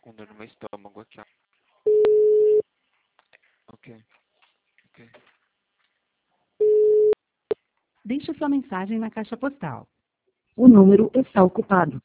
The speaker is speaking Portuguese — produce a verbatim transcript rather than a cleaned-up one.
com dor no meu estômago aqui, ó. Ok. Ok. Deixe sua mensagem na caixa postal. O número está ocupado.